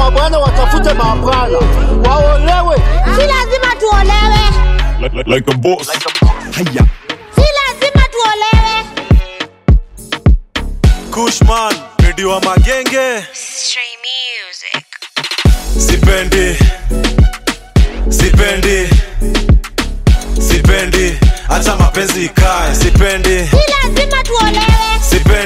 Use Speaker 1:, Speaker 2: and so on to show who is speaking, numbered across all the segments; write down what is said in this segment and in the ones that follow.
Speaker 1: mabwana watafute mabwana. Waolewe.
Speaker 2: Si lazima tuolewe.
Speaker 3: Like a boss.
Speaker 4: Haya.
Speaker 2: Si lazima tuolewe.
Speaker 5: Kushman, video wa magenge.
Speaker 6: Stray music.
Speaker 5: Sipendi, acha mapenzi ikae. Sipendi,
Speaker 2: Si lazima tuolewe.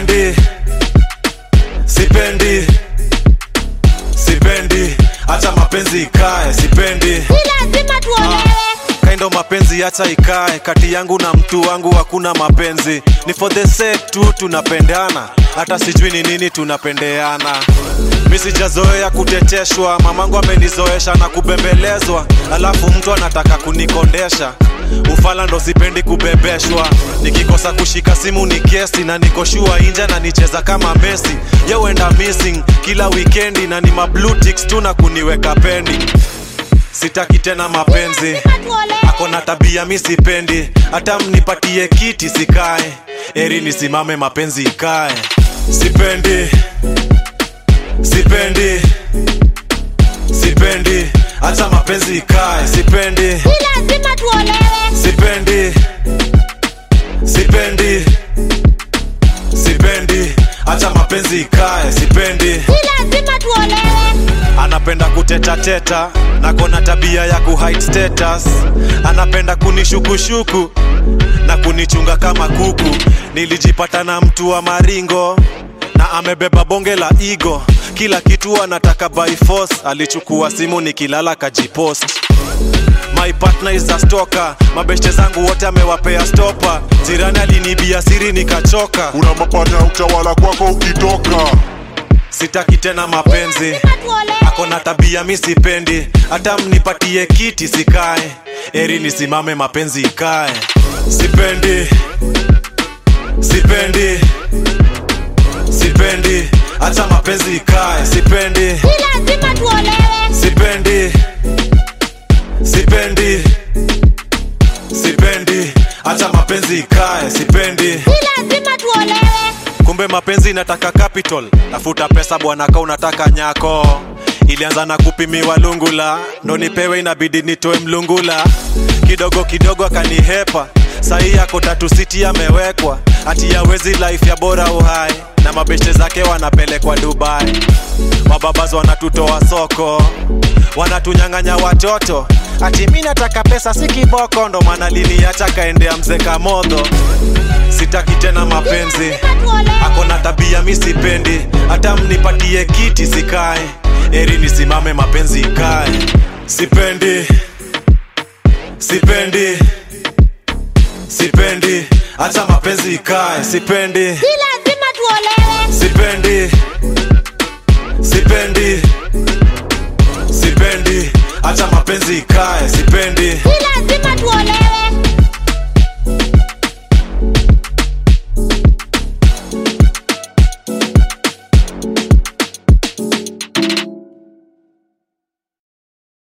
Speaker 5: Sipendi, acha mapenzi ikae. Sipendi,
Speaker 2: Si lazima tuolewe.
Speaker 5: kaindo mapenzi acha ikae. Kati yangu na mtu wangu hakuna mapenzi. Ni for the sake tu tunapendana. Hata sijui ni nini tunapendeana. Mimi sijazoea kuteteshwa, mamangu amenizoesha na kubembelezwa. Alafu mtu anataka kunikondesha. Ufala ndo sipendi kubebeshwa. Nikikosa kushika simu ni kesi. Na niko sure inja na nicheza kama Messi. Yo enda missing kila weekendi. Na ni ma blue ticks tu na kuniweka pendi. Sitaki tena mapenzi. Akona tabia mi sipendi. Hata mnipatie kiti sikae. Eri nisimame mapenzi ikae. Sipendi, acha mapenzi ikae. Sipendi,
Speaker 2: Si lazima tuolewe.
Speaker 5: Sipendi, acha mapenzi ikae. Sipendi,
Speaker 2: Si lazima tuolewe.
Speaker 5: anapenda kuteta na kona tabia ya kuhide status. Anapenda kunishukushuku na kunichunga kama kuku. Nilijipata na mtu wa maringo na amebeba bonge la ego. Kila kitu anataka by force. Alichukua simu nikilala kajipost. My partner is a stalker. Mabeshte zangu wote amewapea stopper. Jirani alinibia siri nikachoka.
Speaker 3: Una mapanya utawala kwako ukitoka.
Speaker 5: Sitaki tena mapenzi. Akona tabia mi sipendi. Hata mnipatie kiti sikae. Eri nisimame mapenzi ikae. Sipendi, acha mapenzi ikae. Sipendi,
Speaker 2: Si lazima tuolewe.
Speaker 5: Sipendi, acha mapenzi ikae. Sipendi,
Speaker 2: Si lazima tuolewe.
Speaker 5: kumbe mapenzi inataka capital. Tafuta pesa bwana ka unataka nyako. Ilianza na kupimiwa lungula. Ndo nipewe inabidi nitoe mlungula. Kidogo kidogo akanihepa. Sahi yako tatu city amewekwa. Ati hawezi life ya bora uhai. Na mabeshte zake wanapelekwa Dubai. Mababaz wanatutoa soko. Wanatunyang'anya watoto. Ati mimi nataka pesa si kiboko. Ndo maana liniacha kaendea mzee Kamodho. Sitaki tena mapenzi. Akona tabia mi sipendi. Hata mnipatie kiti sikae. Eri nisimame mapenzi ikae. Sipendi, acha mapenzi ikae. Sipendi,
Speaker 2: Si lazima tuolewe.
Speaker 5: Sipendi, acha mapenzi ikae. Sipendi,
Speaker 2: Si lazima tuolewe.